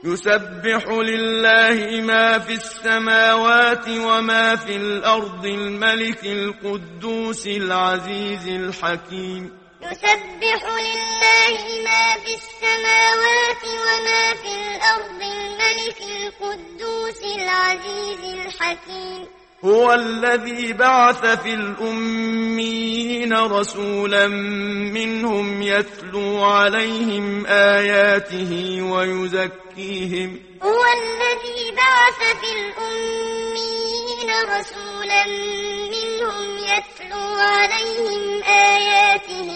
يسبح لله ما في السماوات وما في الأرض الملك القدوس العزيز الحكيم. يسبح لله ما في السماوات وما في الأرض الملك القدوس العزيز الحكيم. هو الذي بعث في الأميين رسولا منهم يتلو عليهم آياته ويزكيهم. هو الذي بعث في الأميين رسولا منهم يتلو عليهم آياته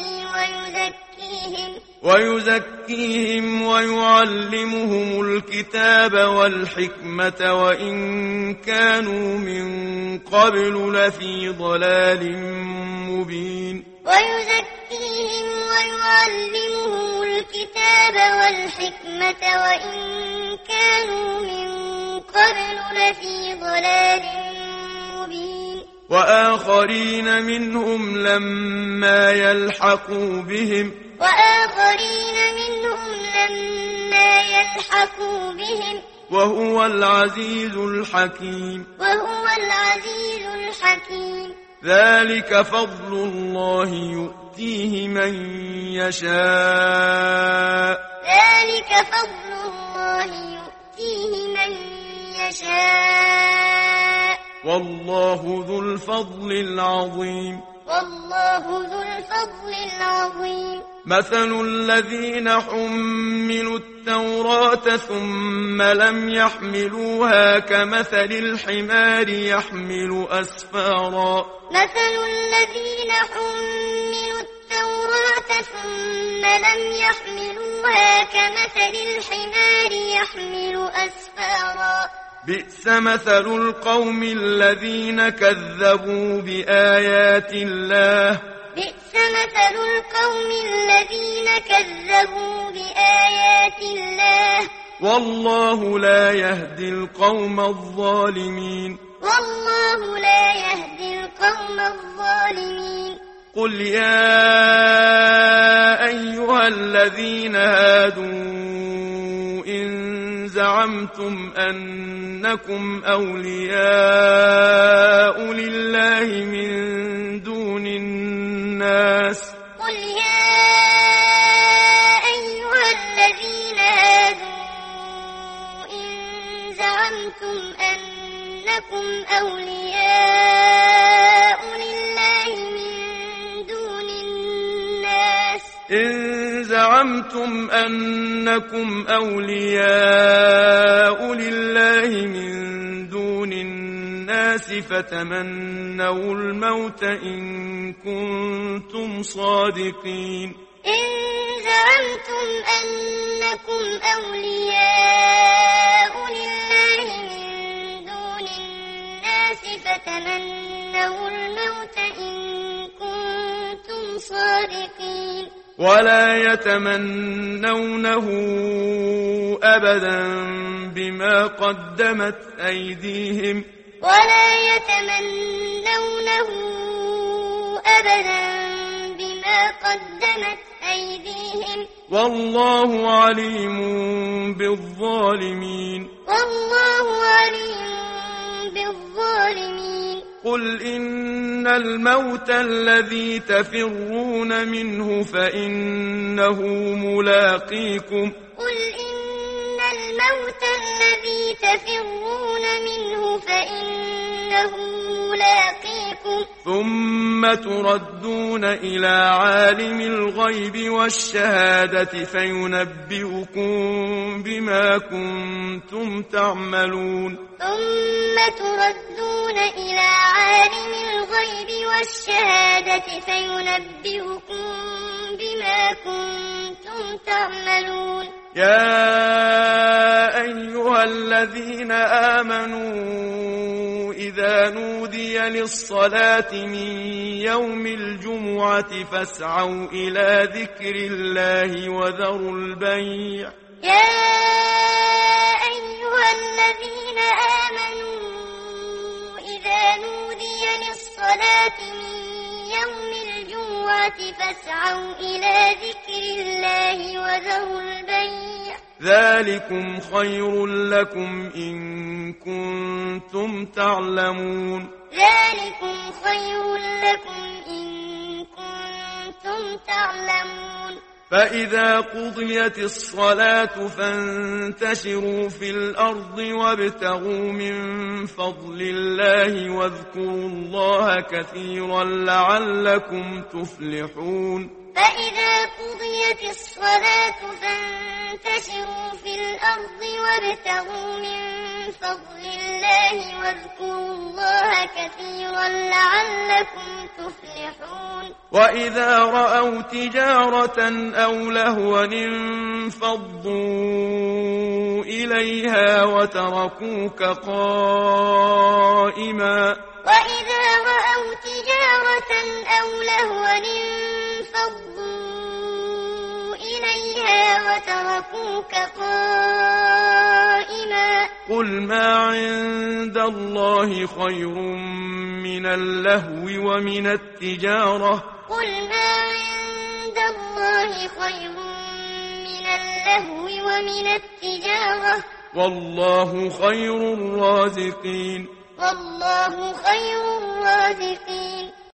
ويزكيهم ويعلمهم الكتاب والحكمة وإن كانوا من قبل لفي ضلال مبين. ويزكيهم ويعلمهم الكتاب والحكمة وإن كانوا من قبل لفي ضلال مبين. وآخرين منهم لما يلحقوا بهم وهو العزيز الحكيم. ذلك فضل الله يؤتيه من يشاء. والله ذو الفضل العظيم. مثل الذين حملوا التوراة ثم لم يحملوها كمثل الحمار يحمل أسفارا. مثل الذين حملوا التوراة ثم لم يحملوها كمثل الحمار يحمل أسفارا. بئس مثل القوم الذين كذبوا بآيات الله. والله لا يهدي القوم الظالمين. قل يا أيها الذين هادوا إن زعمتم أنكم أولياء لله من دون الناس. إن زعمتم أنكم أولياء لله من دون الناس فتمنوا الموت إن كنتم صادقين. إن زعمتم أنكم أولياء لله من دون الناس فتمنوا الموت إن كنتم صادقين. ولا يتمنونه أبدا بما قدمت أيديهم. والله عليم بالظالمين. قل إن الموت الذي تفرون منه فإنه ملاقيكم. ثم تردون إلى عالم الغيب والشهادة فينبئكم بما كنتم تعملون. يا أيها الذين آمنوا إذا نودي للصلاة من يوم الجمعة فاسعوا إلى ذكر الله وذروا البيع. فاسعوا إلى ذكر الله وذروا البيع. ذلكم خير لكم إن كنتم تعلمون ذلكم خير لكم إن كنتم تعلمون فإذا قضيت الصلاة فانتشروا في الأرض وابتغوا من فضل الله واذكروا الله كثيرا لعلكم تفلحون فإذا قضيت الصلاة فانتشروا في الأرض وابتغوا من فضل الله واذكروا الله كثيرا لعلكم تفلحون وإذا رأوا تجارة أو لهوا انفضوا إليها وتركوك قائما وإذا رأوا تجارة أو لهوا انفضوا إليها وتركوك قائما قل ما عند الله خير من اللهو ومن التجارة قل ما عند الله خير من اللهو ومن التجارة والله خير الرازقين والله خير الرازقين